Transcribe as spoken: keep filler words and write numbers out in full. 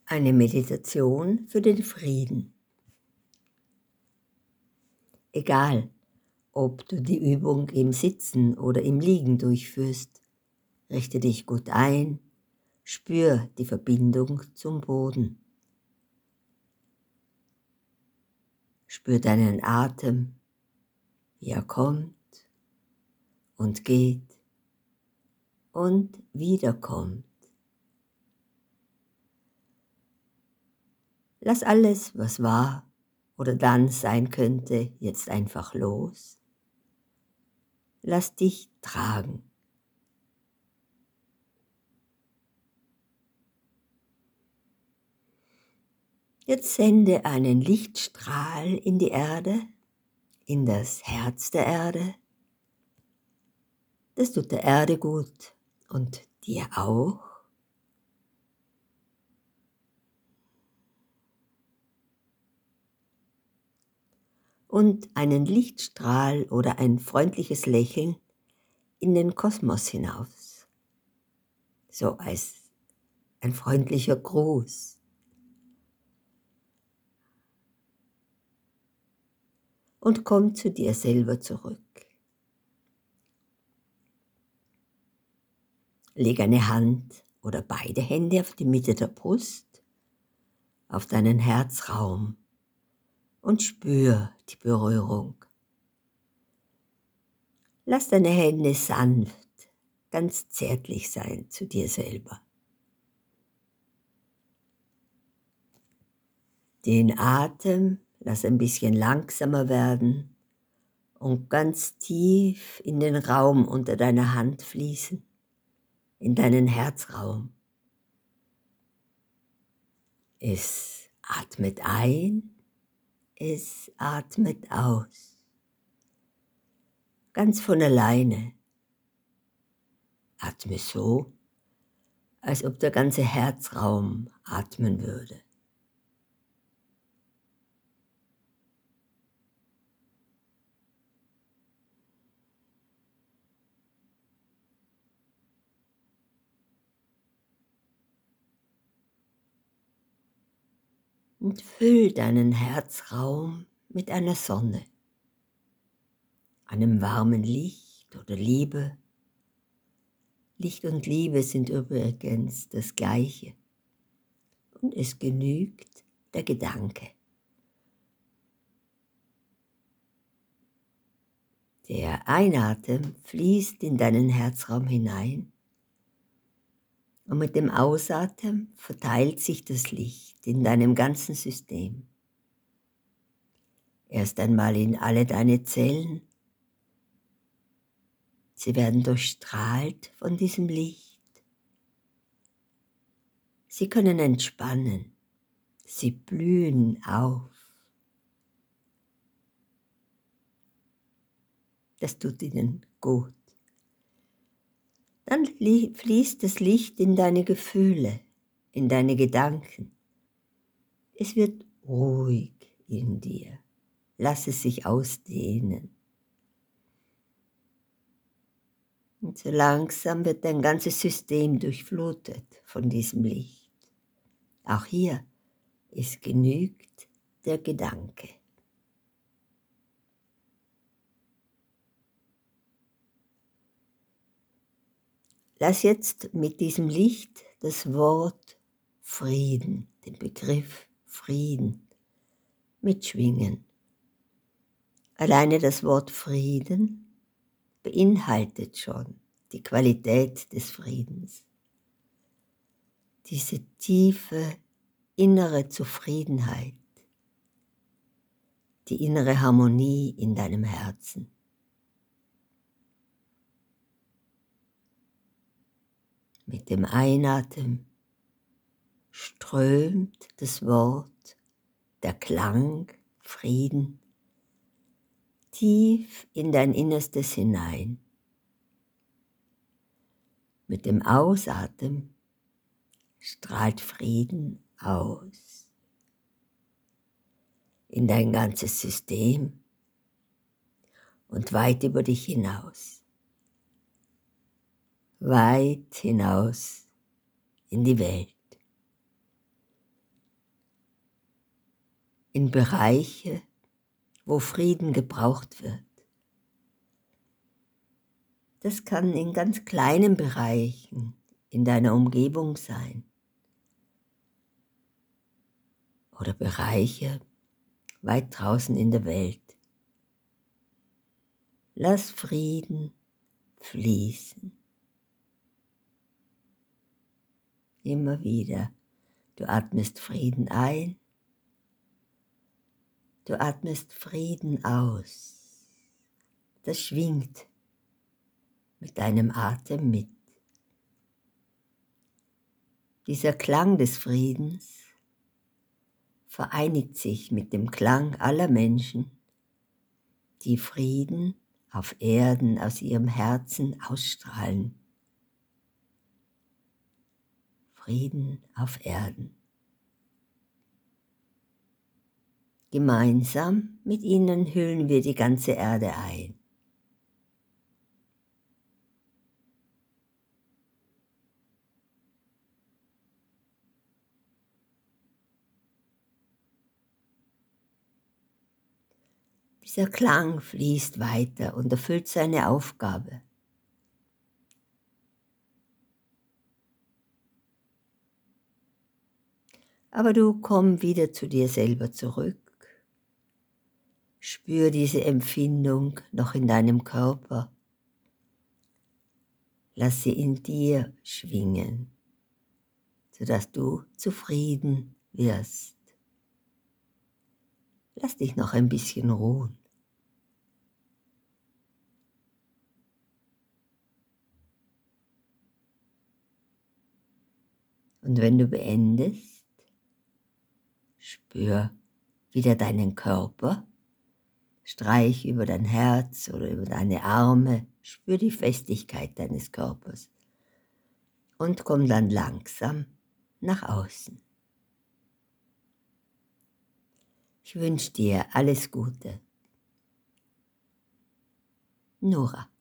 Eine Meditation für den Frieden. Egal, ob du die Übung im Sitzen oder im Liegen durchführst, richte dich gut ein, spür die Verbindung zum Boden. Spür deinen Atem, wie er kommt und geht und wiederkommt. Lass alles, was war oder dann sein könnte, jetzt einfach los. Lass dich tragen. Jetzt sende einen Lichtstrahl in die Erde, in das Herz der Erde. Das tut der Erde gut und dir auch. Und einen Lichtstrahl oder ein freundliches Lächeln in den Kosmos hinaus. So als ein freundlicher Gruß. Und komm zu dir selber zurück. Leg eine Hand oder beide Hände auf die Mitte der Brust, auf deinen Herzraum und spür die Berührung. Lass deine Hände sanft, ganz zärtlich sein zu dir selber. Den Atem lass ein bisschen langsamer werden und ganz tief in den Raum unter deiner Hand fließen, in deinen Herzraum. Es atmet ein, es atmet aus. Ganz von alleine. Atme so, als ob der ganze Herzraum atmen würde. Und füll deinen Herzraum mit einer Sonne, einem warmen Licht oder Liebe. Licht und Liebe sind übrigens das Gleiche. Und es genügt der Gedanke. Der Einatmen fließt in deinen Herzraum hinein und mit dem Ausatmen verteilt sich das Licht in deinem ganzen System. Erst einmal in alle deine Zellen. Sie werden durchstrahlt von diesem Licht. Sie können entspannen. Sie blühen auf. Das tut ihnen gut. Dann fließt das Licht in deine Gefühle, in deine Gedanken. Es wird ruhig in dir. Lass es sich ausdehnen. Und so langsam wird dein ganzes System durchflutet von diesem Licht. Auch hier, es genügt der Gedanke. Lass jetzt mit diesem Licht das Wort Frieden, den Begriff Frieden, mitschwingen. Alleine das Wort Frieden beinhaltet schon die Qualität des Friedens. Diese tiefe innere Zufriedenheit, die innere Harmonie in deinem Herzen. Mit dem Einatmen strömt das Wort, der Klang, Frieden, tief in dein Innerstes hinein. Mit dem Ausatmen strahlt Frieden aus. In dein ganzes System und weit über dich hinaus. Weit hinaus in die Welt. in Bereiche, wo Frieden gebraucht wird. Das kann in ganz kleinen Bereichen in deiner Umgebung sein oder Bereiche weit draußen in der Welt. Lass Frieden fließen. Immer wieder. Du atmest Frieden ein, du atmest Frieden aus. Das schwingt mit deinem Atem mit. Dieser Klang des Friedens vereinigt sich mit dem Klang aller Menschen, die Frieden auf Erden aus ihrem Herzen ausstrahlen. Frieden auf Erden. Gemeinsam mit ihnen hüllen wir die ganze Erde ein. Dieser Klang fließt weiter und erfüllt seine Aufgabe. Aber du komm wieder zu dir selber zurück. Spür diese Empfindung noch in deinem Körper. Lass sie in dir schwingen, sodass du zufrieden wirst. Lass dich noch ein bisschen ruhen. Und wenn du beendest, spür wieder deinen Körper, streich über dein Herz oder über deine Arme, spür die Festigkeit deines Körpers und komm dann langsam nach außen. Ich wünsche dir alles Gute. Nora.